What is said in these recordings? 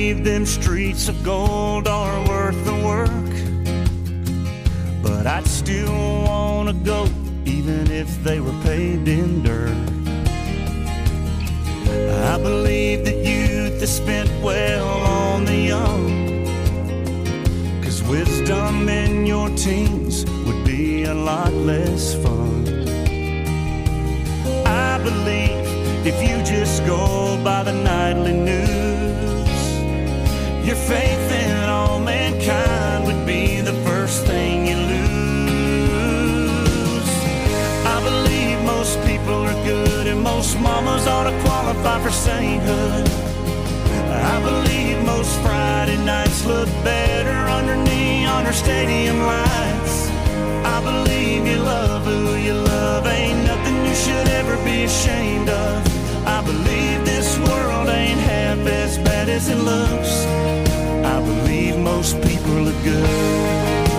believe them streets of gold are worth the work, but I'd still wanna go even if they were paved in dirt. I believe that youth is spent well on the young, 'cause wisdom in your teens would be a lot less fun. I believe if you just go by the nightly news, your faith in all mankind would be the first thing you lose. I believe most people are good and most mamas ought to qualify for sainthood. I believe most Friday nights look better under neon or stadium lights. I believe you love who you love, ain't nothing you should ever be ashamed of. I believe this world ain't half as bad as it looks. I believe most people are good.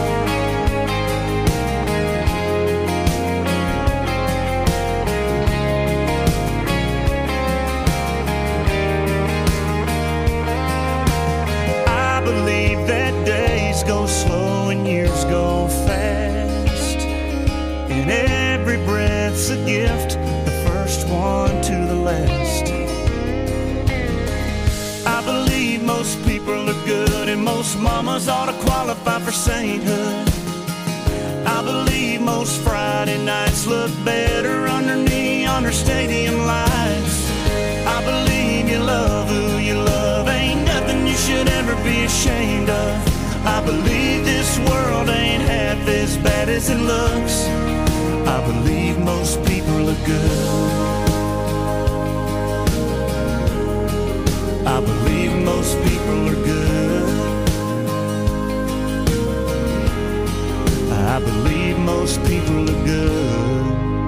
I believe that days go slow and years go fast, and every breath's a gift, the first one to the last. I believe most people are good and most mamas ought to qualify for sainthood. I believe most Friday nights look better under neon or stadium lights. I believe you love who you love, ain't nothing you should ever be ashamed of. I believe this world ain't half as bad as it looks. I believe most people are good. I believe most people are good. I believe most people are good.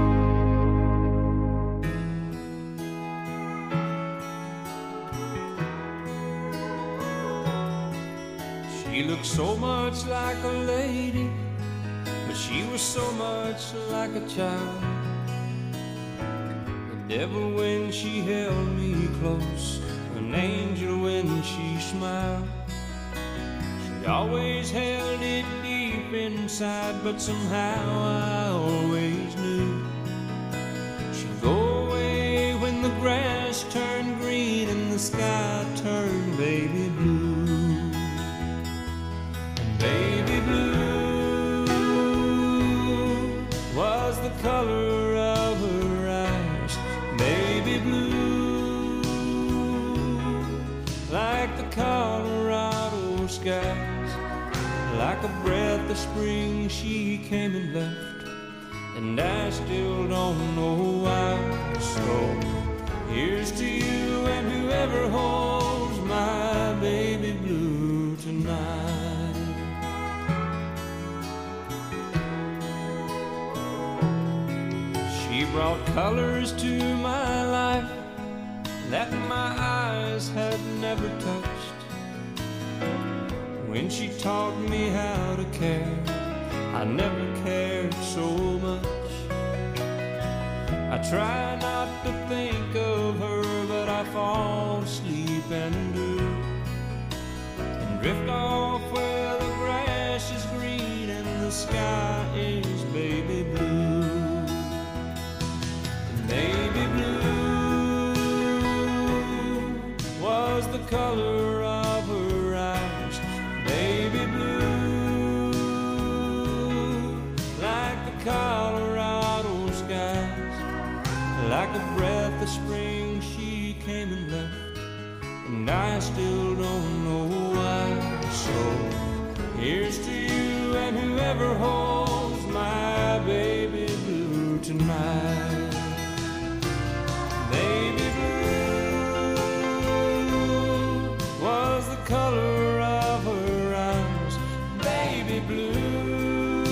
She looked so much like a lady, but she was so much like a child. The devil when she held me close, an angel when she smiled. She always held it deep inside, but somehow I always knew she'd go away when the grass turned green and the sky turned baby blue. And baby blue was the color of her eyes. Baby blue, like the Colorado skies. Like a breath of spring she came and left, and I still don't know why. So here's to you and whoever holds my baby blue tonight. She brought colors to my life that my eyes had never touched. When she taught me how to care, I never cared so much. I try not to think of her, but I fall asleep and do, and drift off where the grass is green and the sky is baby blue. And baby blue was the color of her eyes. Baby blue, like the Colorado skies. Like a breath of spring she came and left, and I still don't know why. So here's to you and whoever holds my baby blue tonight. Baby blue was the color of her eyes. Baby blue,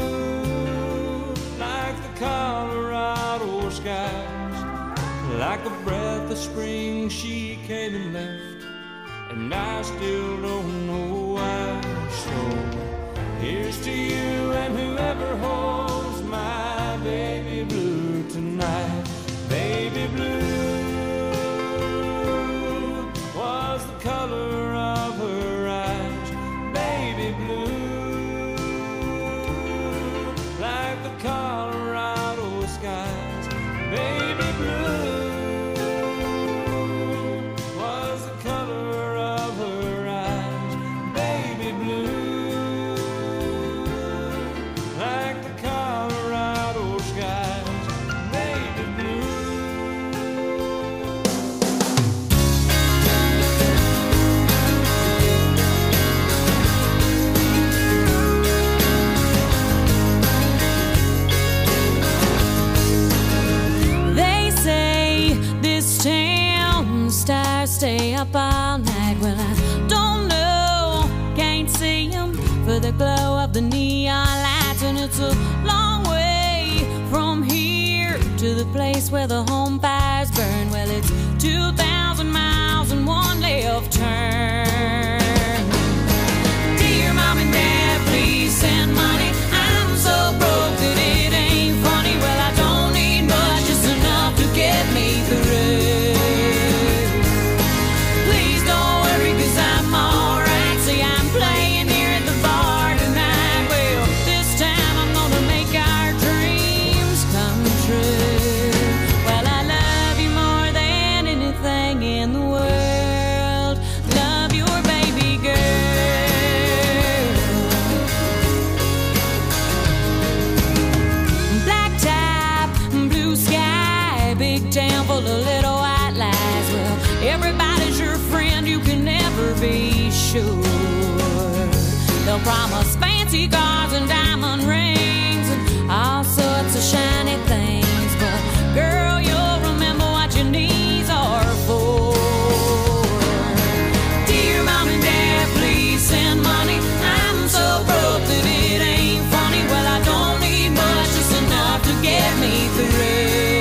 like the Colorado skies. Like a breath of spring she came and left, and I still don't know why. So here's to you and whoever holds my baby blue tonight. Baby blue was the color of stay up all night. Well, I don't know, can't see them for the glow of the neon lights. And it's a long way from here to the place where the home fires burn. Well, it's 2,000 miles and one left turn. Dear Mom and Dad, please send money. I'm so broke that it ain't funny. Well, I don't need much, just enough to get me through. Please don't worry, 'cause I'm alright. See, I'm playing here at the bar tonight. Well, this time I'm gonna make our dreams come true. Well, I love you more than anything in the world. Love your baby girl. Black top, blue sky, big town full of little white lies. Well, everybody's your friend, you can never be sure. They'll promise fancy cars and diamond rings and all sorts of shiny things, but girl, you'll remember what your knees are for. Dear Mom and Dad, please send money. I'm so broke that it ain't funny. Well, I don't need much, just enough to get me through.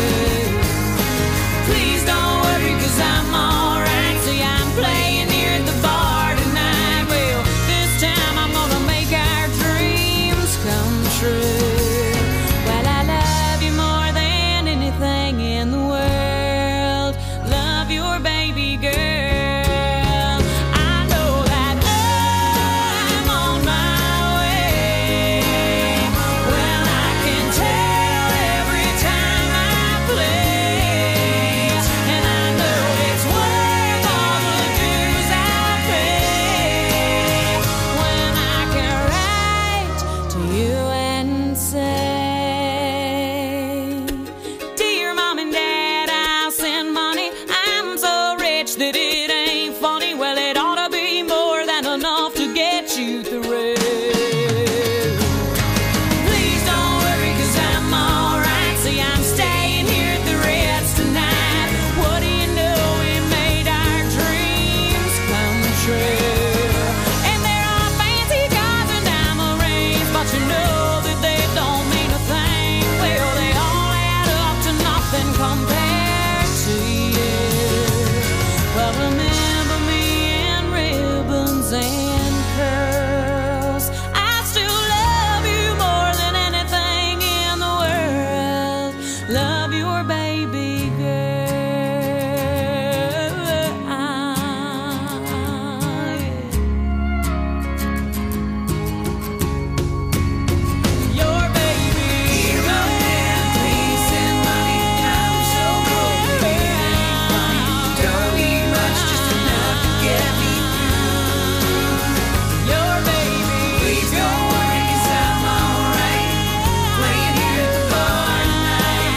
Please don't worry, 'cause I'm alright. See, I'm playing here at the bar tonight. Well, this time I'm gonna make our dreams come true. Well, I love you more than anything in the world. Love your baby girl. I know that I'm on my way. Well, I can tell every time I play, and I know it's worth all the dues I pay. When I can write to you and say, Dear Mom and Dad, I'll send money. I'm so rich that it ain't funny. Well, it ought to be more than enough to get you through. Please don't worry, 'cause I'm alright. See, I'm staying here at the Ritz tonight. What do you know, we made our dreams come true. And there are fancy cars and diamond rings, but you know that they don't mean a thing. Well, they all add up to nothing compared to you. Well, remember me in ribbons and curls. I still love you more than anything in the world. Love your baby girl. Your baby girl. Please send money. I'm so broke that it ain't funny. Don't need much, just enough to get me through. Your baby. Please don't worry, 'cause I'm alright. Playing here at the bar tonight.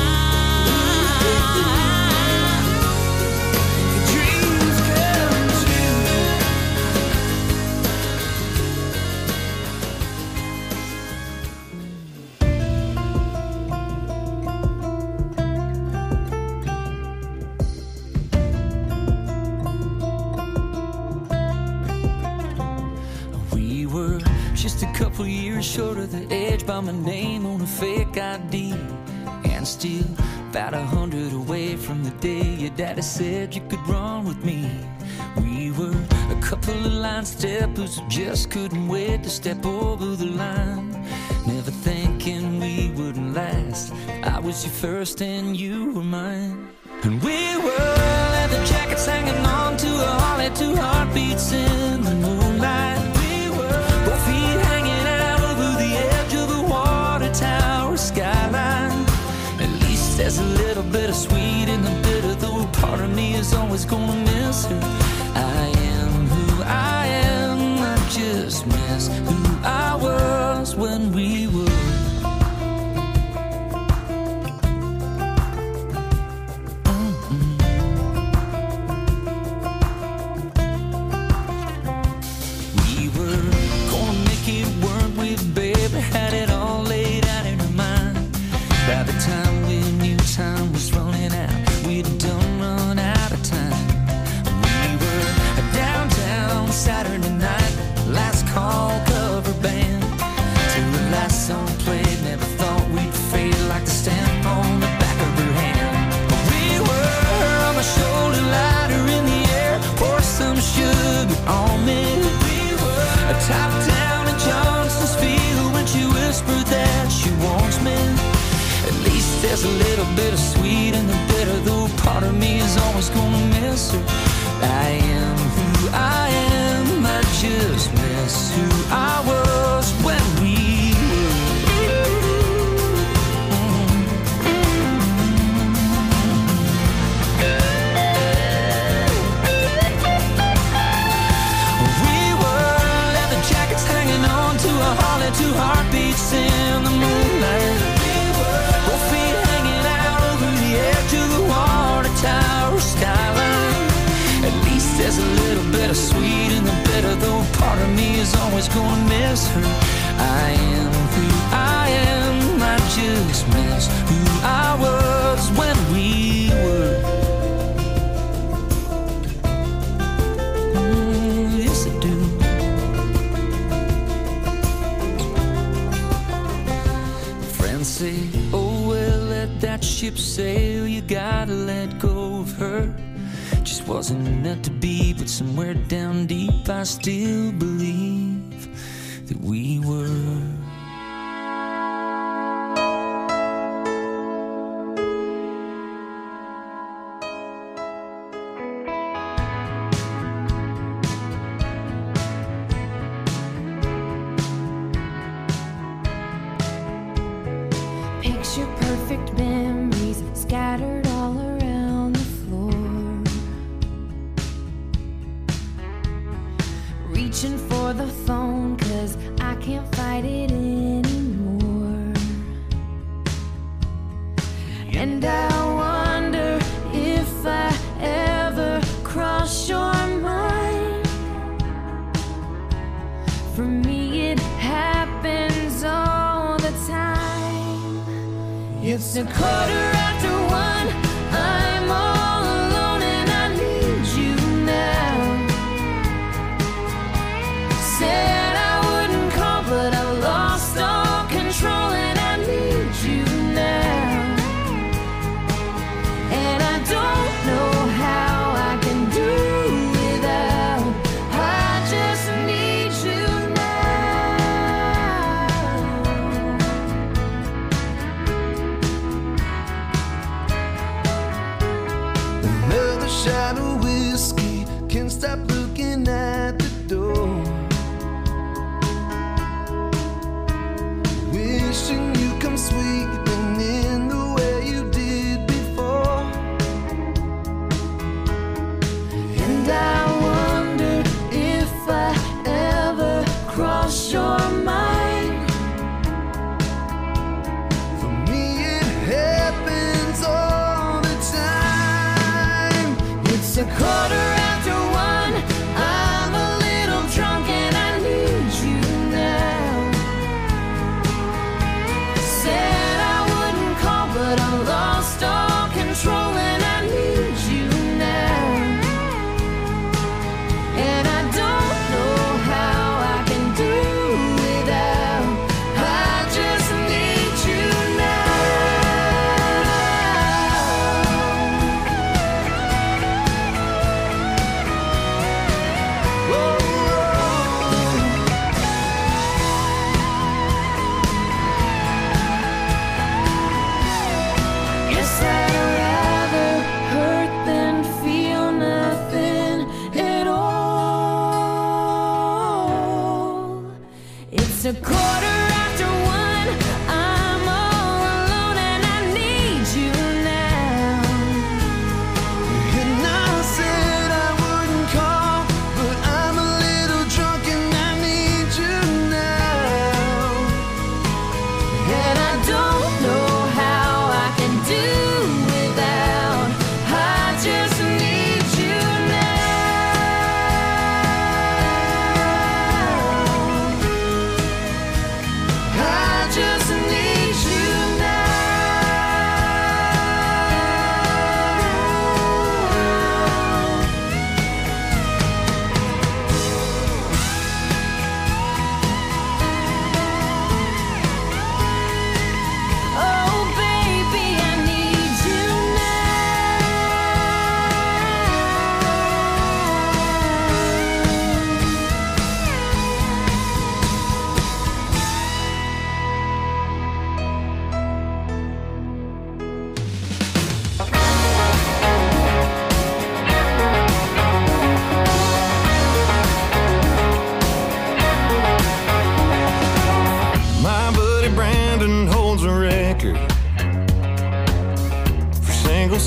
Dreams come true. We were just a couple years short of the edge by my name on a fake ID, and still about 100 away from the day your daddy said you could run with me. We were a couple of line steppers who just couldn't wait to step over the line, never thinking we wouldn't last. I was your first and you were mine. And we were leather jackets hanging on to a Harley, two heartbeats in the moonlight. We were both feet hanging out over the edge of a water tower skyline. At least there's a little bit of sweet in the bitter, though part of me is always gonna miss her. I am who I am, I just miss who I was when we were. We were gonna make it work with baby, had it all laid out in her mind. By the time we knew time was running out, we'd done run out of time. There's a little bit of sweet in the bitter, though part of me is always gonna miss her. I am who I am, I just miss who I was when we two heartbeats in the moonlight, both feet hanging out over the edge of the water tower skyline. At least there's a little bit of sweet in the bitter, though part of me is always gonna miss her. I am who I am, I just miss who I was when we were. Yes, I do. Say, oh well, let that ship sail, you gotta let go of her. Just wasn't meant to be, but somewhere down deep I still believe that we were. Picture perfect memories scattered all around the floor. Reaching for the phone 'cause I can't fight it anymore. And I wonder if I ever cross your mind. For me it happens all the time. It's a quarter after one, I'm all alone and I need you now. Said I wouldn't call, but I lost all control and I need you now. And I don't know how I can do without, I just need you now. Another shot of whiskey, can't stop looking at the door. Wishing you come sweeping in the way you did before. And I wonder if I ever cross your mind. For me it happens all the time. It's a quarter after one, I'm a little drunk and I need you now. Said I wouldn't call, but I lost all control and I need you now. And I don't know how I can do without, I just need you now.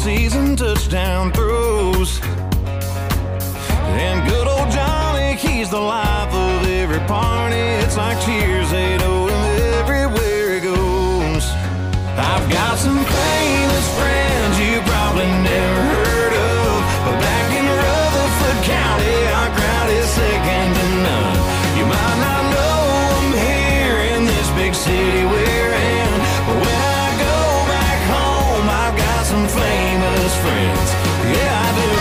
season touchdown throws. And good old Johnny, he's the life of every party. It's like cheers, they know him everywhere he goes. I've got some famous friends you probably never heard of, but back in Rutherford County, our crowd is second to none. You might not know them here in this big city we're in, but when I go back home, I've got some famous friends. Yeah, I do.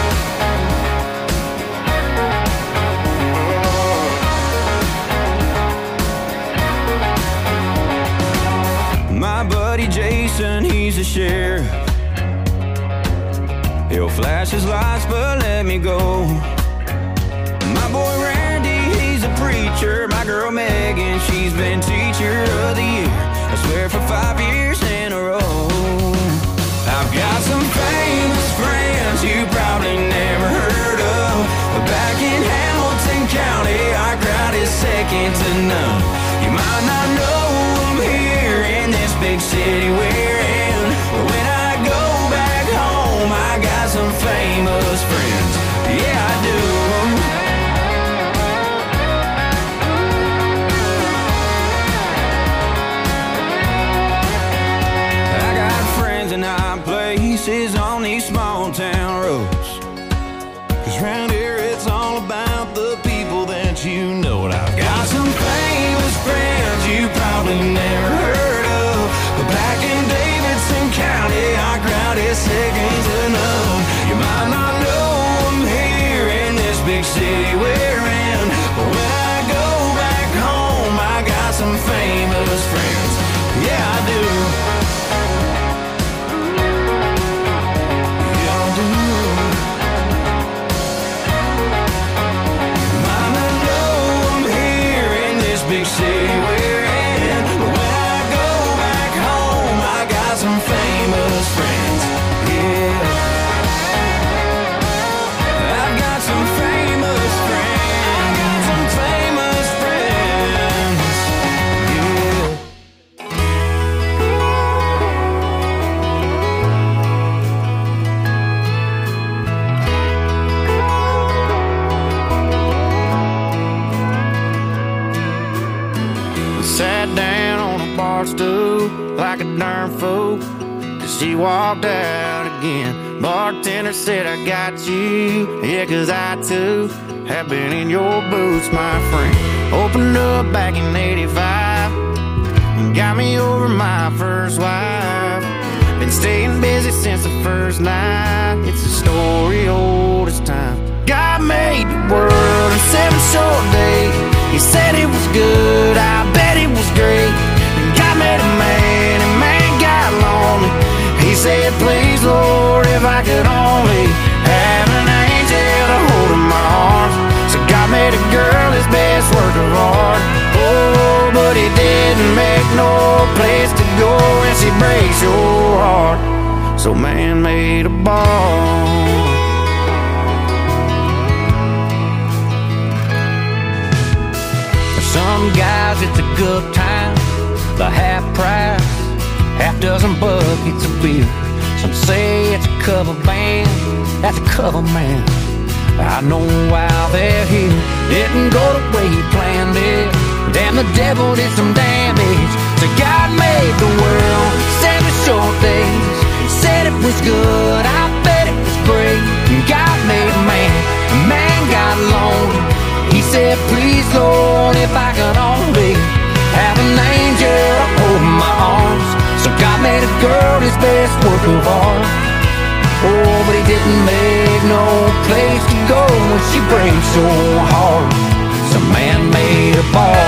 My buddy Jason, he's a sheriff. He'll flash his lights but let me go. My boy Randy, he's a preacher. My girl Megan, she's been teacher of the year, I swear for 5 years in a row. I've got some famous friends you probably never heard of, but back in Hamilton County, our crowd is second to none. You might not know them here in this big city we're in, but when I go back home, I got some famous friends. Yeah, I do. I got friends in high places on these small town roads, 'cause round here it's all about the people that you know. And I've got some famous friends you probably never heard of, but back in Davidson County, our crowd is second to none. You might not know them here in this big city we're in, but when I go back home, I got some famous friends. Yeah, I do. Yeah, I do. You might not know them here in this big city we're in, but when I go back home, I got some famous friends. Yeah, I've got some famous friends. I got some famous friends. Yeah. Sat down on a bar stool like a darn fool, 'cause she walked out again. Bartender said, I got you. Yeah, 'cause I too have been in your boots, my friend. Opened up back in 85 and got me over my first wife. Been staying busy since the first night. It's a story old as time. God made the world in 7 short days. He said it was good, I bet it was great. And God made a man, and man got lonely. He said, please, Lord, if I could only have an angel to hold in my arms. So God made a girl his best work of art. Oh, but he didn't make no place to go when she breaks your heart. So man made a bar. Some guys, it's a good time, the half price, half dozen buckets of beer. Some say it's a cover band, that's a cover man. I know why they're here. Didn't go the way he planned it. Damn, the devil did some damage. So God made the world 7 short days. Said it was good, I bet it was great. And God made man, and man got lonely. He said, please, Lord, if I could only have an angel to hold in my arms. So God made a girl his best work of art. Oh, but he didn't make no place to go when she breaks your heart. So man made a bar.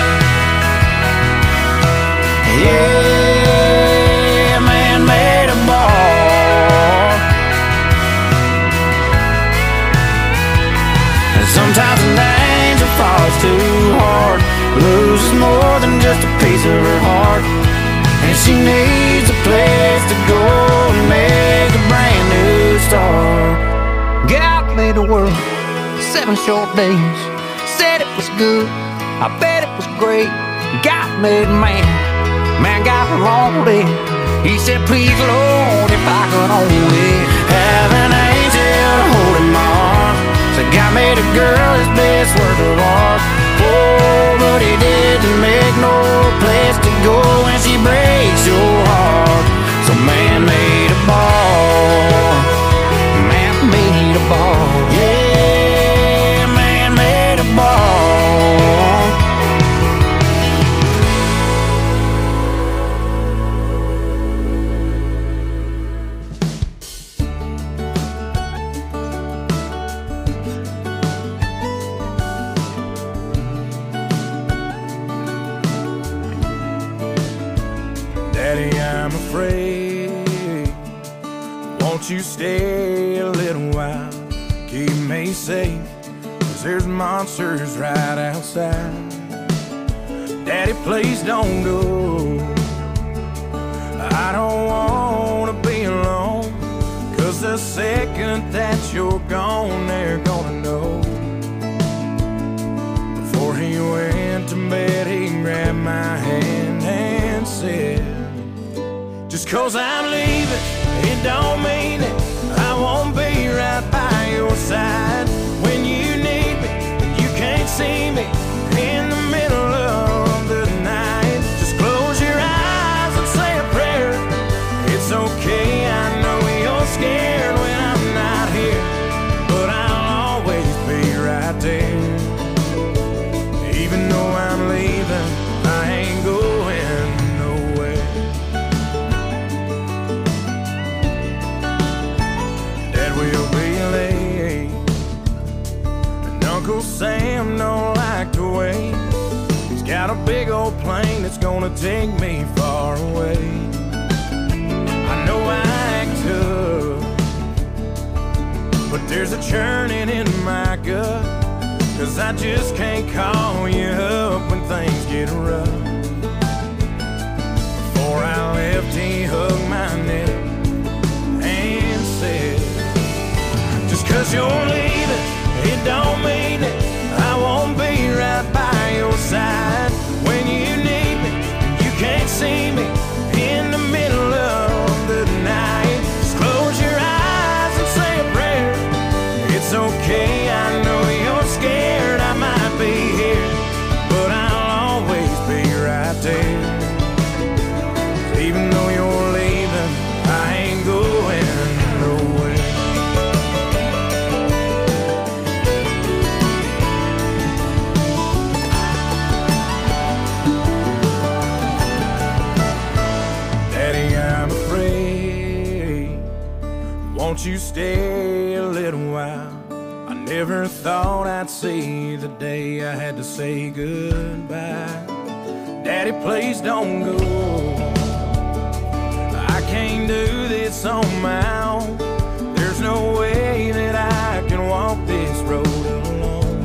Yeah, man made a bar. And sometimes an angel falls too hard, loses more than just a piece of her heart, and she needs a place to go and make a brand new start. God made the world 7 short days. Said it was good, I bet it was great. God made man, man got lonely. He said, please, Lord, if I could only have an angel holding my arm. So God made a girl his best work of art. Oh, but he didn't make no place to go when she breaks your heart. So man made a ball. Man made a ball. Yeah, man made a ball. Daddy, I'm afraid. Won't you stay a little while? Keep me safe, 'cause there's monsters right outside. Daddy, please don't go. I don't wanna be alone, 'cause the second that you're gone, they're gonna know. Before he went to bed, he grabbed my hand and said, just 'cause I'm leaving, it don't mean it. I won't be right by your side when you need me and you can't see me in the middle of the night. Just close your eyes and say a prayer. It's okay, I know you're scared when I'm not here, but I'll always be right there. Even though I'm leaving, I ain't going nowhere. Dad will be late, and Uncle Sam don't like to wait. He's got a big old plane that's gonna take me far away. I know I act tough, but there's a churning in my gut, 'cause I just can't call you up when things get rough. Before I left, he hugged my neck and said, just 'cause you're leaving, it don't mean it. I won't be right by your side when you need me. You can't see me in the middle of the night. Just close your eyes and say a prayer. It's okay, I know you're scared, I might be here, but I'll always be right there. Even though you're leaving, I ain't going nowhere. Daddy, I'm afraid. Won't you stay a little while? I never thought I'd see the day I had to say goodbye. Daddy, please don't go. I can't do this on my own. There's no way that I can walk this road alone.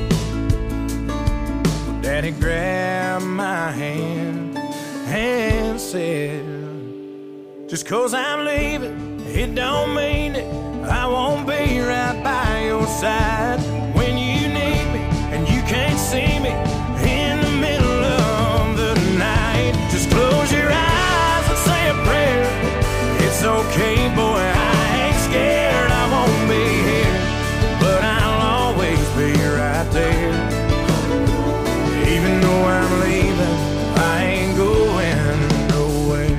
Daddy grabbed my hand and said, just 'cause I'm leaving, it don't mean it. I won't be right by your side when you need me and you can't see me in the middle of the night. Just close your eyes and say a prayer. It's okay, boy, I ain't scared. I won't be here, but I'll always be right there. Even though I'm leaving, I ain't going nowhere.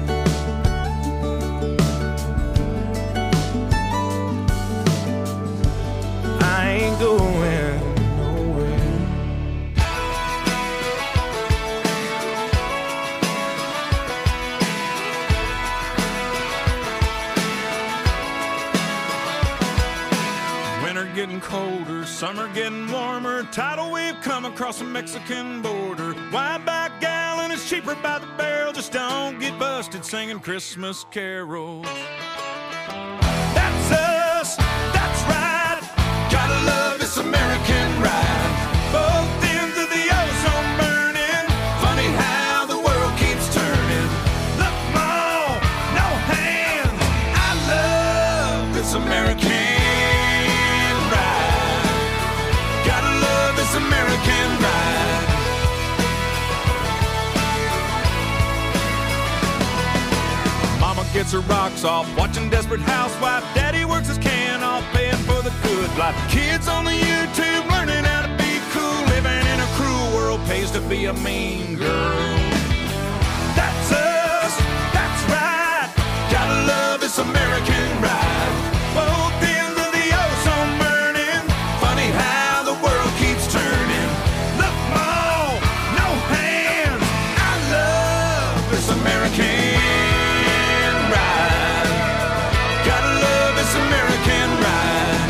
I ain't going nowhere. Winter getting colder, summer getting warmer. Tidal wave come across the Mexican border. Wide back gallon is cheaper by the barrel. Just don't get busted singing Christmas carols. That's us, that's right. Gotta love this American ride. Both ends of the ozone burning. Funny how the world keeps turning. Look, Mom, no hands. I love this American ride. Gotta love this American ride. gets her rocks off, watching Desperate Housewife. Daddy works his can off, paying for the good life. Kids on the YouTube learning how to be cool, living in a cruel world pays to be a mean girl. That's us, that's right. Gotta love this American ride. Both ends of the ozone burning. Funny how the world keeps turning. Look, Mom, no hands. I love this American ride. Gotta love this American ride.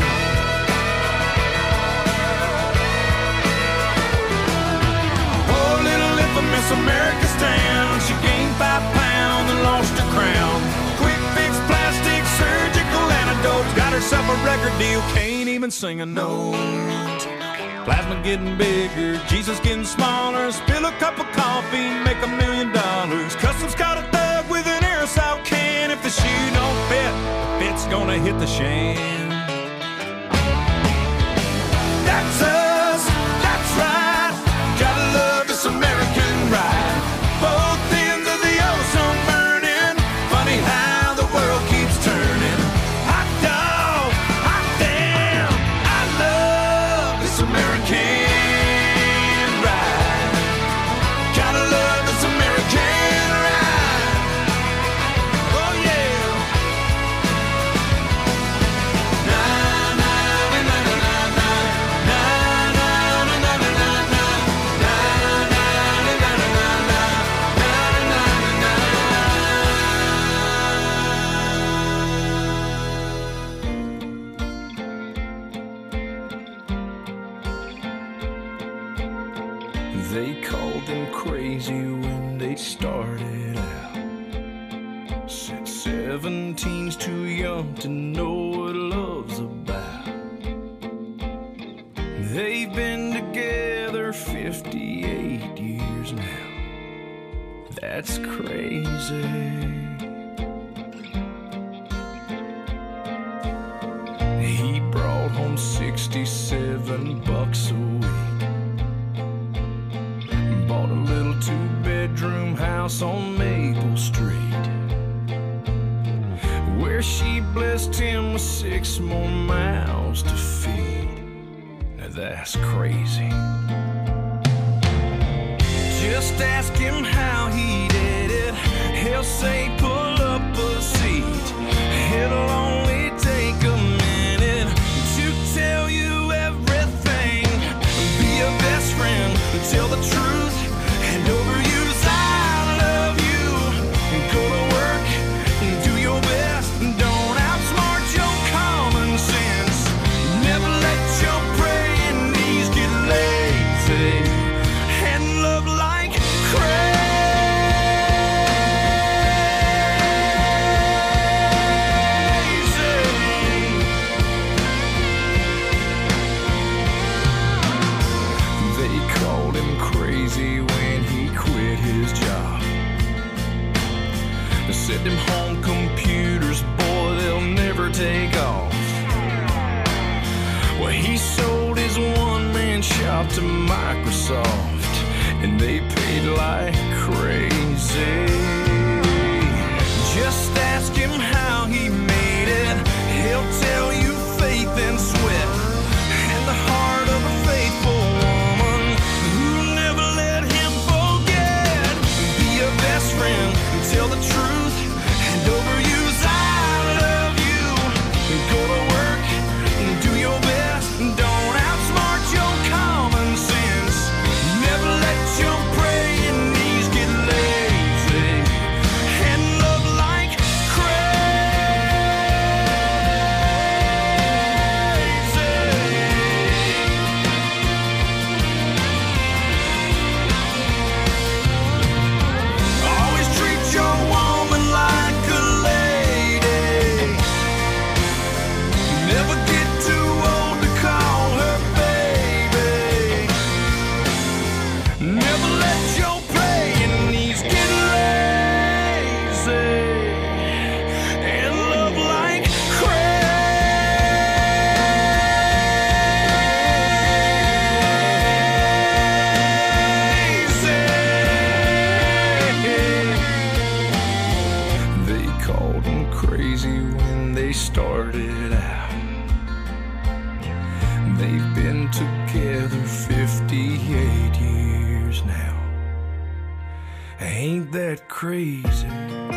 Oh, little infamous America's town. She gained 5 pounds and lost her crown. Quick fix, plastic, surgical antidotes. Got herself a record deal, can't even sing a note. Plasma getting bigger, Jesus getting smaller. Spill a cup of coffee, make $1 million. Customs caught a thug with an aerosol can. If the shoe don't fit, the fit's gonna hit the shan. That's us, that's right. Gotta love this American ride. Both ends of the ozone burning. Funny how the world keeps turning. Hot dog, hot damn. I love this American ride. Gotta love this American ride. Oh yeah. Na na na na na na na na na na na na na na na na They called them crazy when they started out. Said 17's too young to know what love's about. They've been together 58 years now. That's crazy. He brought home $67 a week. Bought a little 2-bedroom house on Maple Street, where she blessed him with 6 more mouths to feed. Now that's crazy. Just ask him how he did it. He'll say pull up a seat. It'll only take a minute to tell you everything. Be a best friend, tell the truth, and overuse I love you. Go to work, do your best, don't outsmart your common sense. Never let your praying knees get lazy, and love like crazy. They called him crazy when he quit his job. They said them home computers, boy, they'll never take off. Well, he sold his one-man shop to Microsoft, and they paid like crazy. Just ask him how he made it. He'll tell you faith and sweat, and the heart of a faithful woman who never let him forget. Be a best friend, tell the truth, and overuse I love you. Go to work, do your best, don't outsmart your common sense. Never let your praying knees get lazy, and love like crazy. started out. They've been together 58 years now. Ain't that crazy?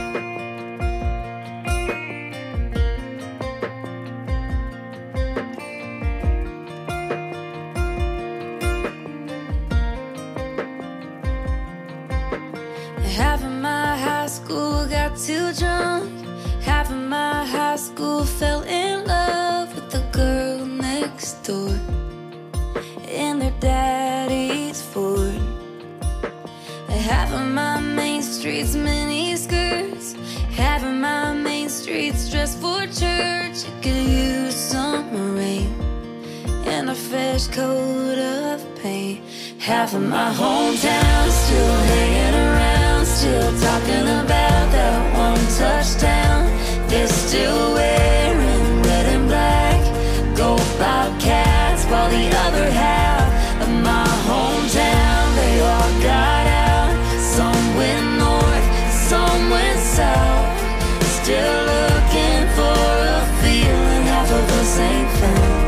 Half of my high school got too drunk. Half of my high school fell in love with the girl next door in their daddy's Ford. Half of my main street's mini skirts. Half of my main street's dressed for church. It could use some rain and a fresh coat of paint. Half of my hometown still hanging around, still talking about that one touchdown. They're still wearing red and black, go Bobcats, while the other half of my hometown, they all got out. Some went north, some went south, still looking for a feeling half of us ain't found.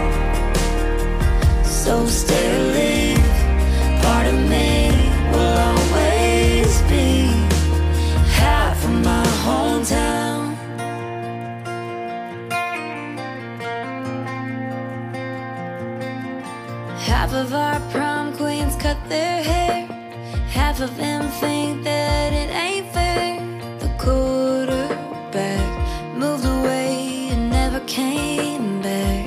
So stay or leave, part of me will always be half of my hometown. Half of our prom queens cut their hair. Half of them think that it ain't fair. The quarterback moved away and never came back.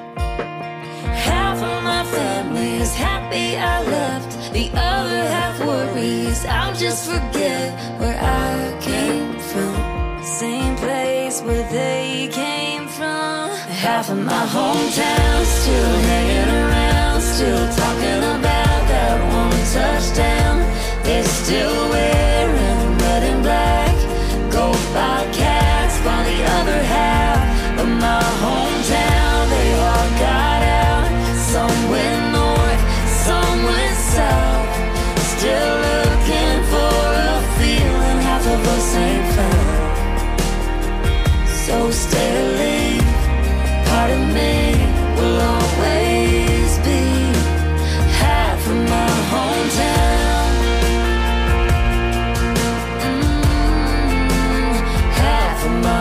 Half of my family is happy I left. The other half worries I'll just forget where I came from. Same place where they came from. Half of my hometown still hanging around, still talking about that one touchdown. They're still wearing red and black, go Bobcats, while the other half of my hometown, they all got out. Some went north, some went south, still looking for a feeling half of us ain't found. So stay or leave, part of me will always be half of my hometown. Half of my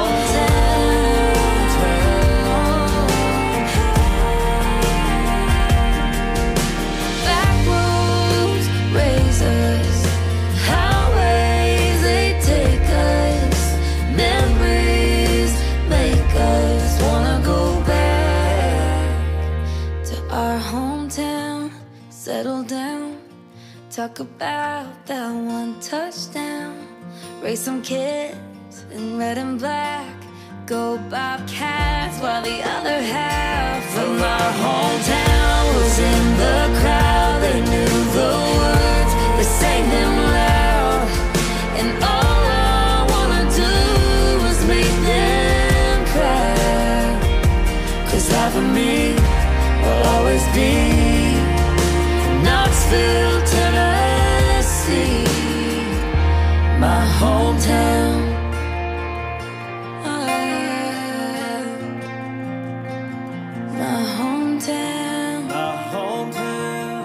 back roads raise us, highways they take us, memories make us wanna go back to our hometown, settle down, talk about that one touchdown, raise some kids in red and black, go Bobcats, while the other half of my hometown was in the crowd. They knew the words, they sang them loud, and all I wanna do is make them cry. 'Cause half of me will always be Knoxville, Tennessee, my hometown. My hometown. My hometown.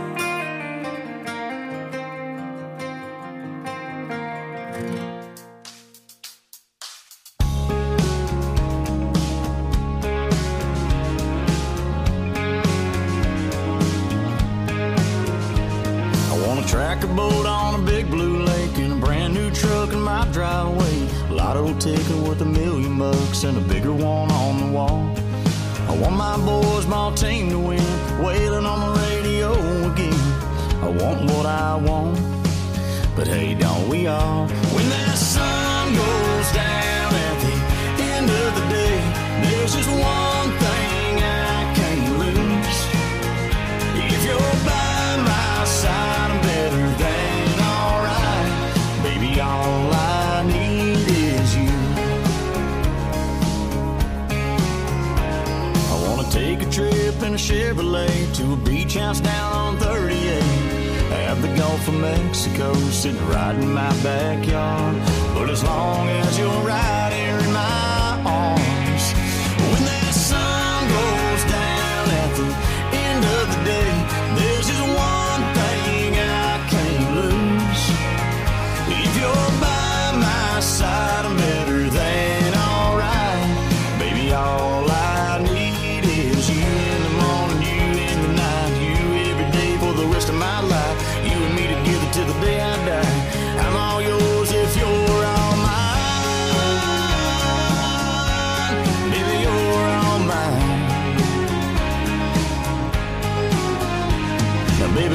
I want a tractor boat on a big blue lake and a brand new truck in my driveway. Lotto ticket worth $1,000,000 and a bigger one on the wall. I want my boys' ball team to win, wailing on the radio again. I want what I want, but hey, don't we all? When that sun goes down at the end of the day, there's just one thing I can't lose. If you're by my side, I'm better than alright. Baby, all I need is you. I wanna take a trip in a Chevrolet to a beach house down on 38. Have the Gulf of Mexico sitting right in my backyard. But as long as you're right here in my arms,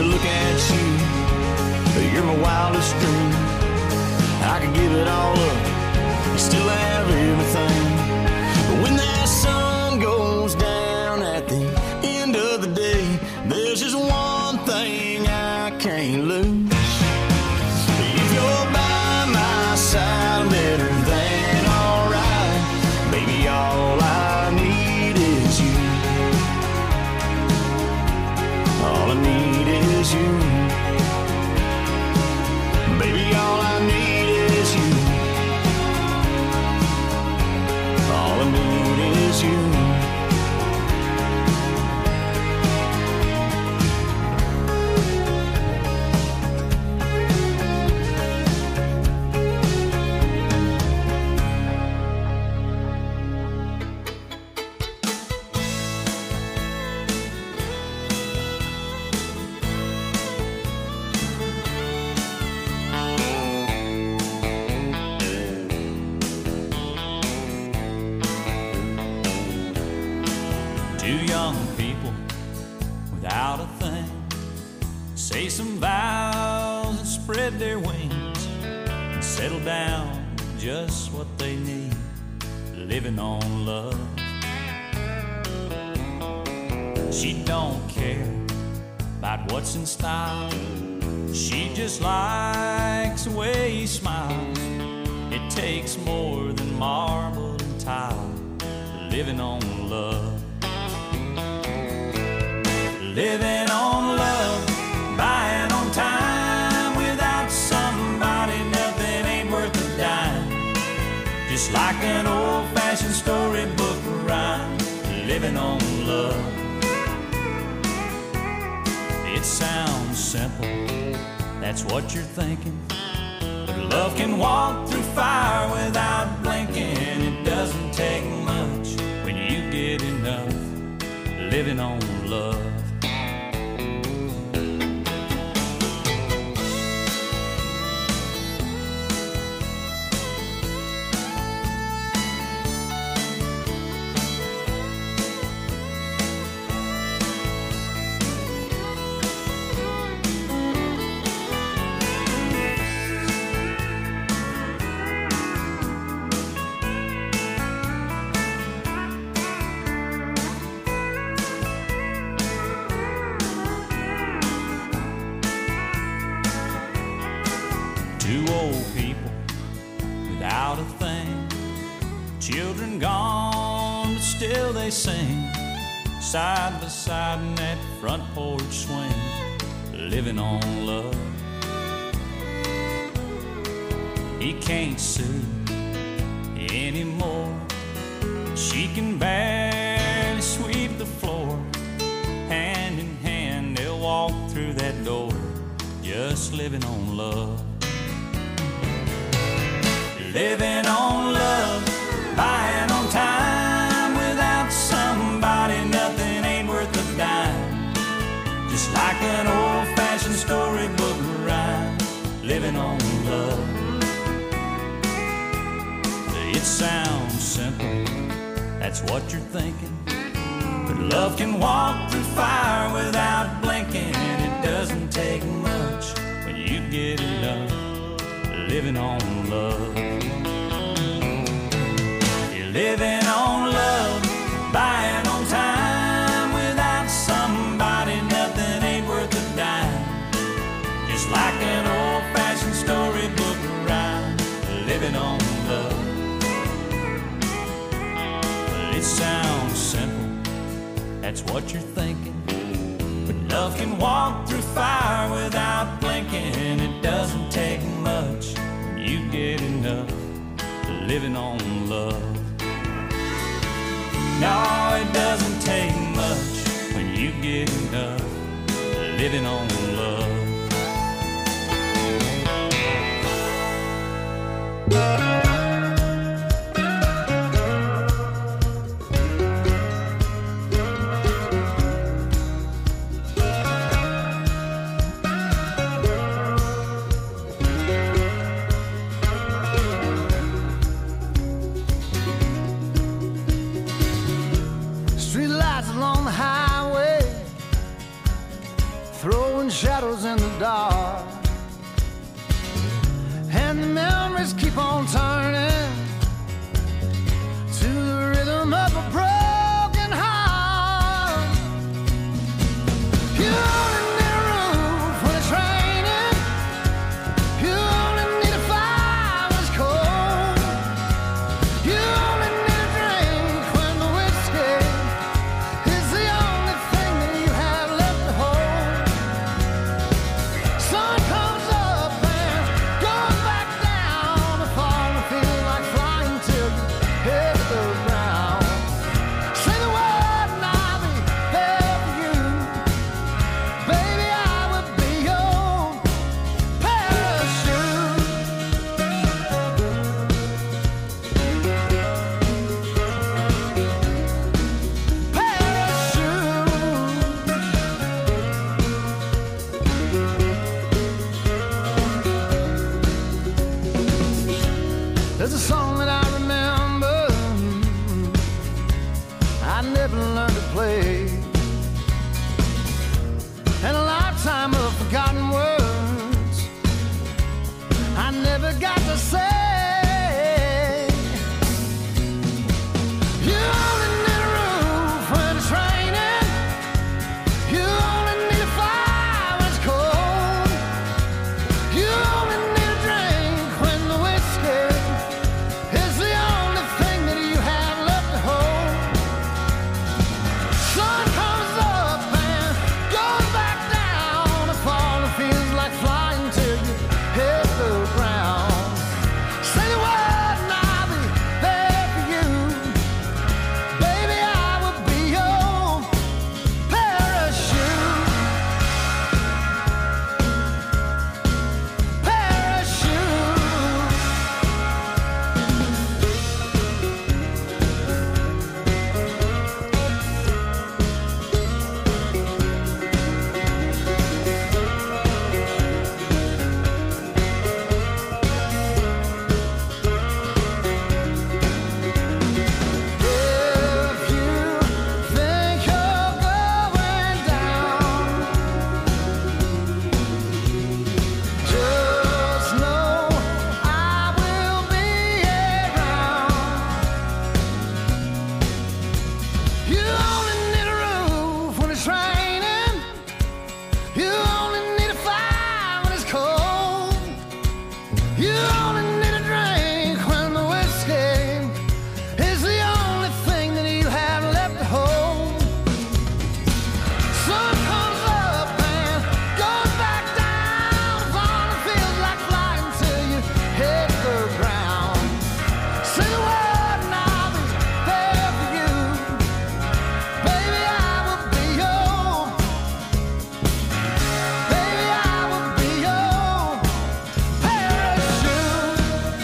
look at you. You're my wildest dream. I could give it all up, you still have everything. But when that sun goes down at the end of the day, there's just one thing I can't lose. If you're by my side, better than alright. Baby, all I need is you. All I need is you. Baby, all I need is you. All I need is you. Two young people without a thing say some vows and spread their wings and settle down just what they need, living on love. She don't care about what's in style. She just likes the way he smiles. It takes more than marble and tile, living on love. Living on love, buying on time. Without somebody, nothing ain't worth a dime. Just like an old-fashioned storybook rhyme, living on love. It sounds simple, that's what you're thinking. But love can walk through fire without blinking. It doesn't take much when you get enough, living on love. Two old people without a thing, children gone, but still they sing, side by side in that front porch swing, living on love. He can't sue anymore. She can barely sweep the floor. Hand in hand they'll walk through that door, just living on love. Living on love, buying on time. Without somebody, nothing ain't worth a dime. Just like an old-fashioned storybook rhyme, living on love. It sounds simple, that's what you're thinking. But love can walk through fire without blinking. It doesn't take much when you get enough, living on love. You're living on love, buying on time. Without somebody, nothing ain't worth a dime. Just like an old-fashioned storybook rhyme, living on love. It sounds simple, that's what you're thinking. But love can walk through fire without blinking. It doesn't take much when you get enough, living on love. No, it doesn't take much when you get enough, living on love. throwing shadows in the dark, and the memories keep on turning to the rhythm of a broken heart. You only need a roof when it's raining. You only need a fire when it's cold. You only need a drink when the whiskey is the only thing that you have left to hold. Sun comes up and goes back down. The fall feels like flying till you hit the ground. Say the word and I'll be there for you. Baby, I would be your parachute. There's a song that I remember I never learned to play, and a lifetime of forgotten words I never got to say. You only need a roof when it's raining. You only need a fire when it's cold. You only need a drink when the whiskey is the only thing that you have left to hold. Sun comes up and goes back down. The fall feels like flying till you hit the ground. Say the word and I'll be there for you. Baby, I would be your parachute. Parachute. If you think you're going down, just know I will be around. You only need a roof when it's raining. You only need a fire when it's cold. You only need a drink when the whiskey is the only thing that you have left to hold. Sun comes up and goes back down. The fall feels like flying till you hit the ground. Say the word and I'll be there for you. Baby, I will be your. Baby, I will be your parachute.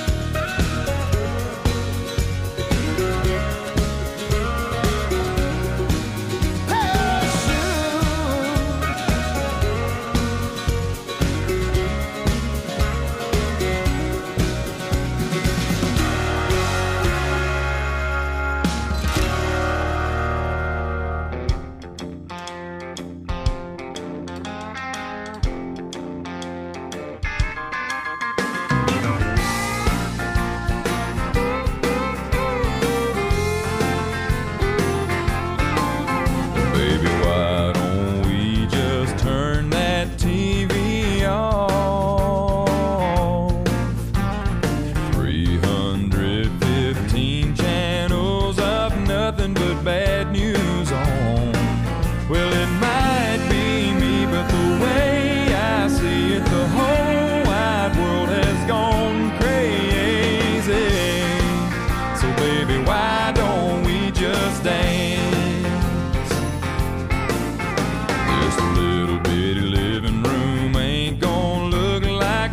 Baby, why don't we just turn that TV off? 315 channels of nothing but bad news on. Well, it might be me, but the way I see it, the whole wide world has gone crazy. So baby, why don't we just dance? This little bitty living room ain't gonna look like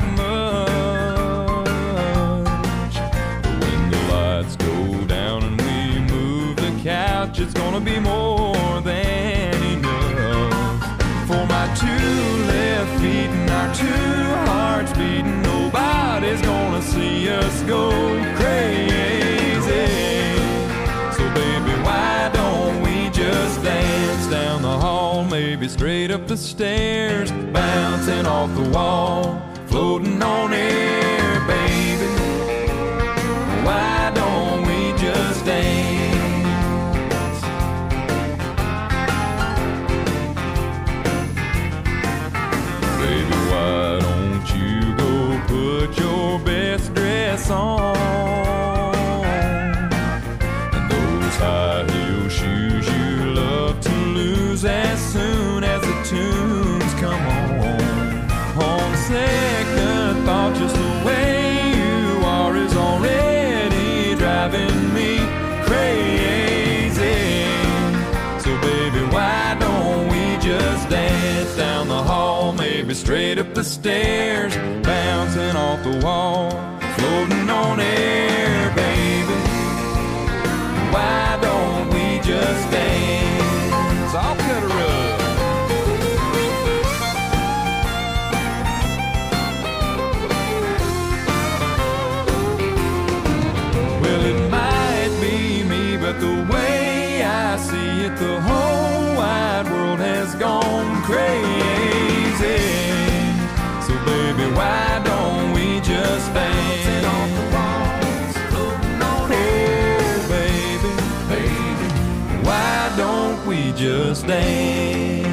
much. But when the lights go down and we move the couch, it's gonna be more than enough. For my two left feet and our two hearts beating, nobody's gonna see us go crazy. So baby, why don't we just dance down the hall, maybe baby, straight up the stairs, bouncing off the wall, floating on air, baby. Why don't we just dance? Baby, why don't you go put your best dress on? And those high heel shoes you love to lose as soon as the tunes come on. On second thought, just the way you are is already driving me crazy. So baby, why don't we just dance down the hall, maybe straight up the stairs, bouncing off the wall, floating on air, baby. Why don't we just dance? I'll cut a rug. Well, it might be me, but the way I see it, the whole wide world has gone crazy. So baby, why don't we just dance? Oh, baby, why don't we just dance?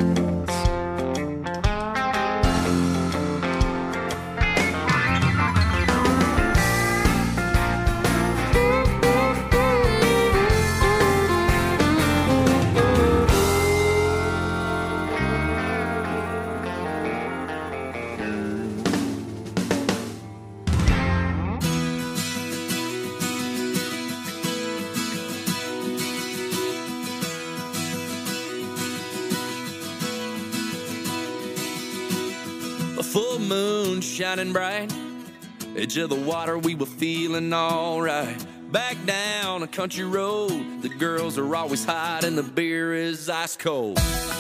A full moon shining bright, edge of the water, we were feeling alright. Back down a country road, the girls are always hot and the beer is ice cold.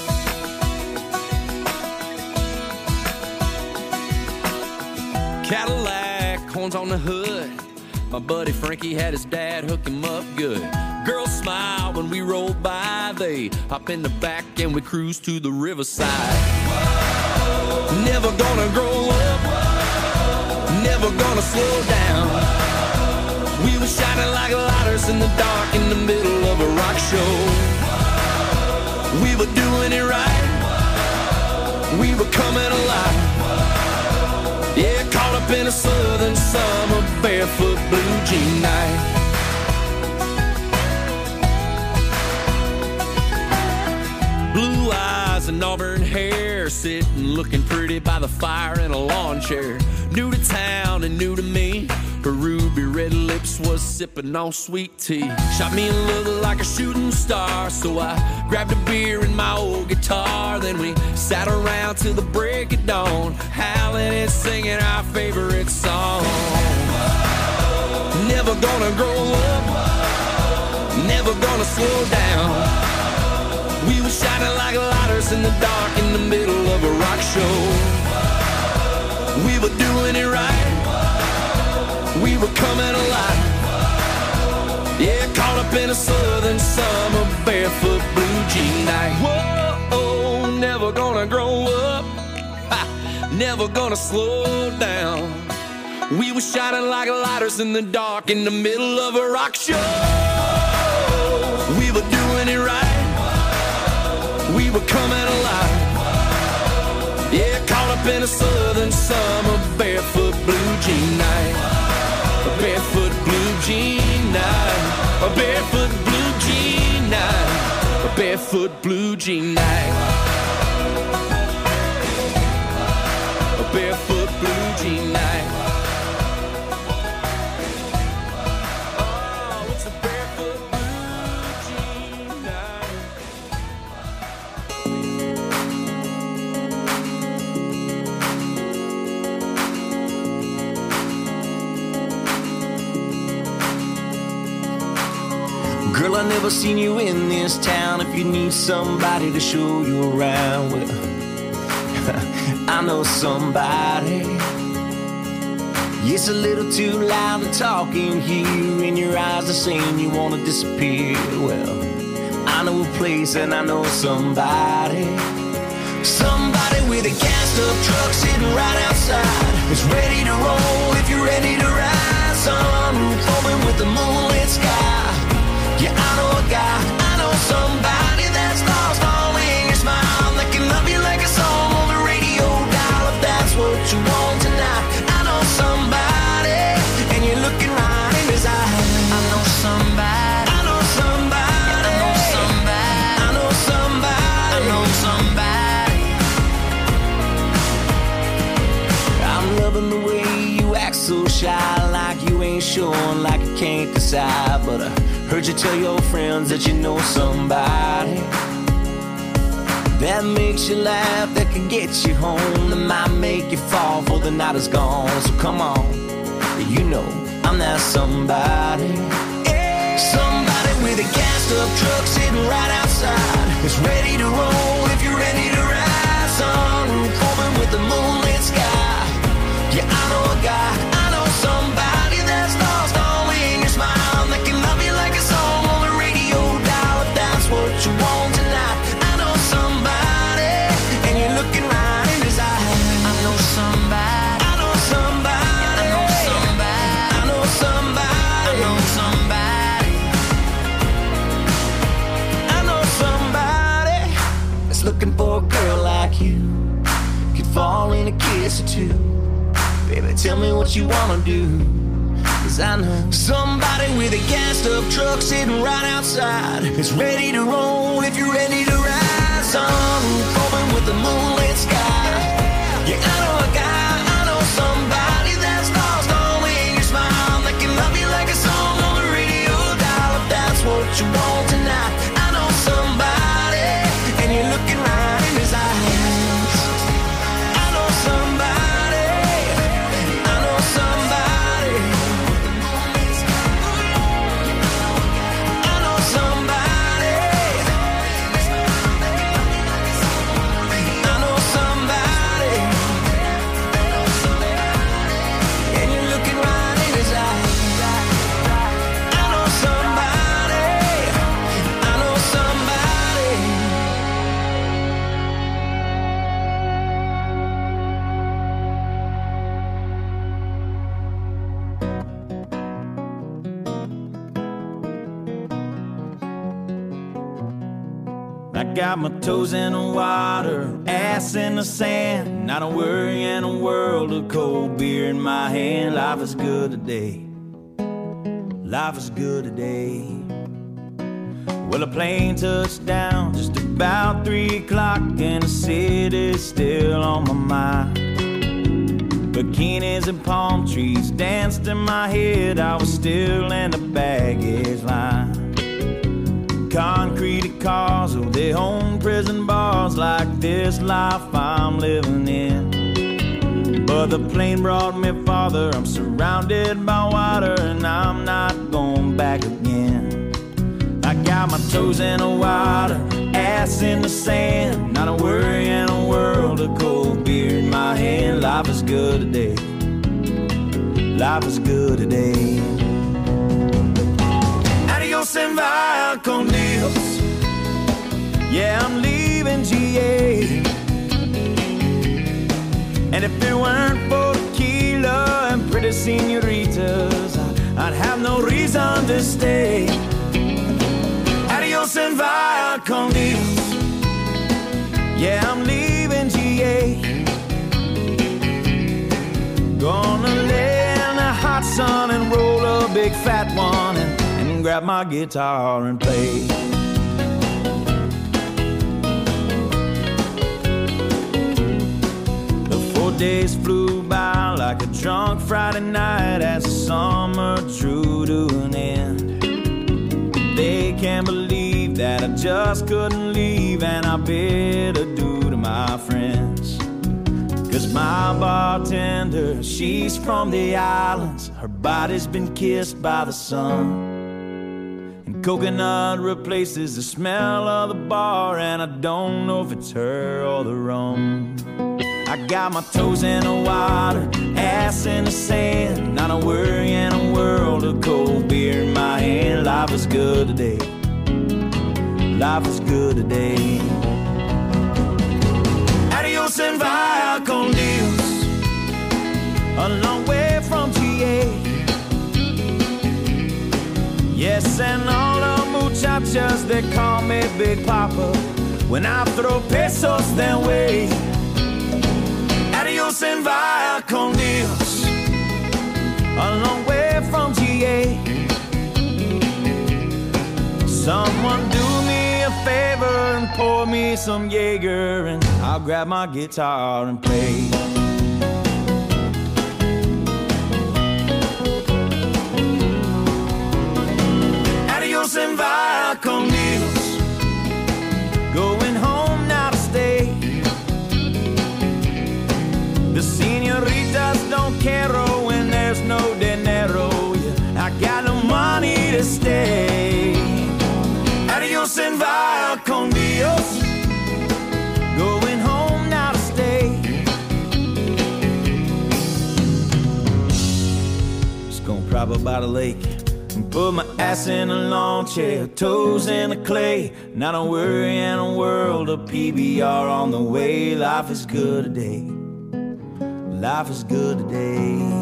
Cadillac, horns on the hood, my buddy Frankie had his dad hook him up good. Girls smile when we roll by, they hop in the back and we cruise to the riverside. Never gonna grow up, never gonna slow down. We were shining like lighters in the dark in the middle of a rock show. We were doing it right, we were coming alive. Yeah, caught up in a southern summer, barefoot blue jean night. Blue eyes and auburn hair, sitting looking pretty by the fire in a lawn chair. New to town and new to me, her ruby red lips was sipping on sweet tea. Shot me a look like a shooting star, so I grabbed a beer and my old guitar. Then we sat around till the break of dawn, howling and singing our favorite song. Never gonna grow up, never gonna slow down. We were shining like lighters in the dark in the middle of a rock show. We were doing it right, we were coming alive. Yeah, caught up in a southern summer, barefoot blue jean night. Whoa, never gonna grow up, never gonna slow down. We were shining like lighters in the dark in the middle of a rock show. We were doing it right, we were coming alive. Yeah, caught up in a southern summer, barefoot blue jean night. A barefoot blue jean night. A barefoot blue jean night. A barefoot blue jean night. A barefoot blue jean night. Oh, it's a barefoot blue jean night. Girl, I never seen you in this town. If you need somebody to show you around, well, I know somebody. It's a little too loud to talk in here, and your eyes are saying you wanna disappear. Well, I I know a place and I know somebody. Somebody with a gassed up truck sitting right outside. It's ready to roll if you're ready to ride. Sunroof open with the moonlit sky. Yeah, I know a guy, I know somebody that's lost all in your smile, that can love you like a song on the radio dial. If that's what you want tonight, I know somebody, and you're looking right in his eyes. I know somebody. I know somebody. I know somebody. I know somebody. I know somebody. I'm loving the way you act so shy, like you ain't sure, like you can't decide. But I heard you tell your friends that you know somebody that makes you laugh, that can get you home, that might make you fall before the night is gone. So come on, you know I'm that somebody. Somebody with a gassed up truck sitting right outside. It's ready to roll if you're ready to ride. Sunroof open with the moonlit sky. Yeah, I know a guy, I know somebody that's lost all in your smile, that can love you like a song on the radio dial. If that's what you want tonight, I know somebody, and you're looking right in his eyes. I know somebody. I know somebody. I know somebody. I know somebody. I know somebody. I know somebody that's looking for a girl like you, could fall in a kiss or two. Baby, tell me what you wanna do, 'cause I know somebody with a gassed up truck sitting right outside. It's ready to roll if you're ready to ride. Sunroof open with the moonlit sky. Yeah, I know a guy, I know somebody that's lost all in your smile, that can love you like a song on the radio dial. If that's what you want tonight, I know somebody, and you're looking right in his eyes. I know somebody. Got my toes in the water, ass in the sand, not a worry in a world of cold beer in my hand. Life is good today. Life is good today. Well, a plane touched down just about 3 o'clock, and the city's still on my mind. Bikinis and palm trees danced in my head. I was still in the baggage line. Concrete cars, oh, they own prison bars, like this life I'm living in. But the plane brought me farther. I'm surrounded by water, and I'm not going back again. I got my toes in the water, ass in the sand, not a worry in a world of cold beer in my hand. Life is good today. Life is good today. Adios and via con Dios. Yeah, I'm leaving GA. And if it weren't for tequila and pretty senoritas, I'd have no reason to stay. Adios and via con Dios. Yeah, I'm leaving GA. Gonna lay in the hot sun and roll a big fat one, and grab my guitar and play. The 4 days flew by like a drunk Friday night as the summer drew to an end. They can't believe that I just couldn't leave, and I bid adieu to my friends. 'Cause my bartender, she's from the islands. Her body's been kissed by the sun, and coconut replaces the smell of the bar, and I don't know if it's her or the rum. I got my toes in the water, ass in the sand, not a worry in a world of cold beer in my hand. Life is good today. life is good today. Adios and vaya con Dios, a long way from GA. Yes, and all the muchachas, they call me Big Papa when I throw pesos their way. Adios and vaya con Dios, a long way from GA. Someone do me a favor and pour me some Jaeger, and I'll grab my guitar and play. Adios and vaya con Dios, going home now to stay. The senoritas don't care when there's no dinero. Yeah, I got no money to stay. Adios and vaya con Dios, going home now to stay. Just gonna prop up by the lake and put my ass in a lawn chair, toes in the clay. Not don't worry in a world of PBR on the way. Life is good today. Life is good today.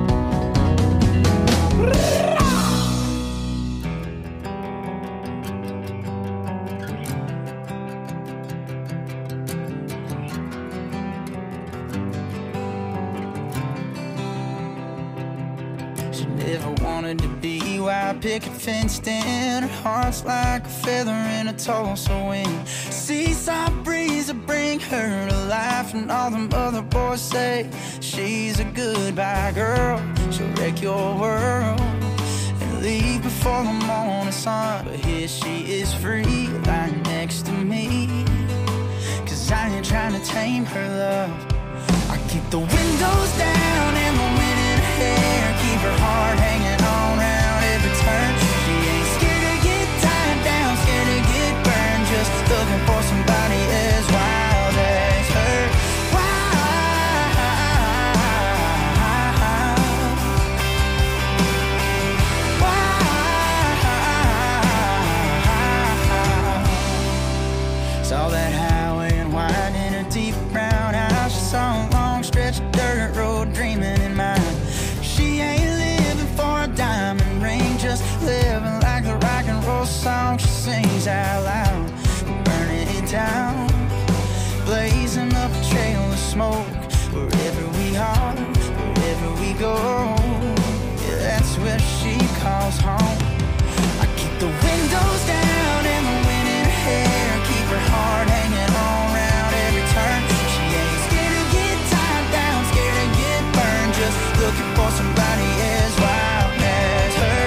She never wanted to be white picket fenced in. Her heart's like a feather in a Tulsa wind. Seaside breeze will bring her to life, and all them other boys say she's a goodbye girl. She'll wreck your world and leave before the morning sun. But here she is free, lying next to me, 'cause I ain't trying to tame her love. I keep the windows down and the wind in her hair, keep her heart hanging on round every turn. She ain't scared to get tied down, scared to get burned, just looking for somebody as wild as her. Saw that highway and wine in her deep brown eyes. She saw a long stretch of dirt road dreaming in mind. She ain't living for a diamond ring, just living like the rock and roll song she sings out loud. Burning it down, blazing up a trail of smoke. Wherever we are, wherever we go, yeah, that's where she calls home. I keep the windows down and the wind in her hair, keep her heart hanging on round every turn. She ain't scared to get tied down, scared to get burned, just looking for somebody as wild as her.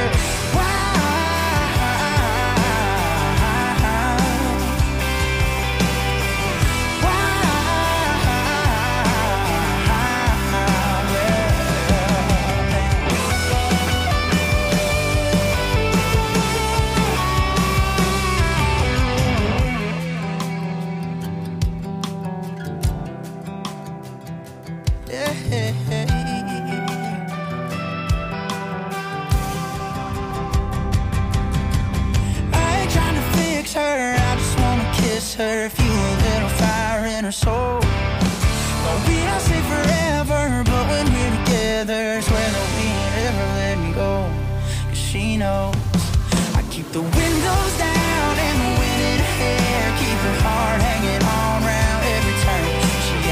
Her, feel a little fire in her soul. Well, we don't say forever, but when we're together, swear that we ain't ever letting go. 'Cause she knows I keep the windows down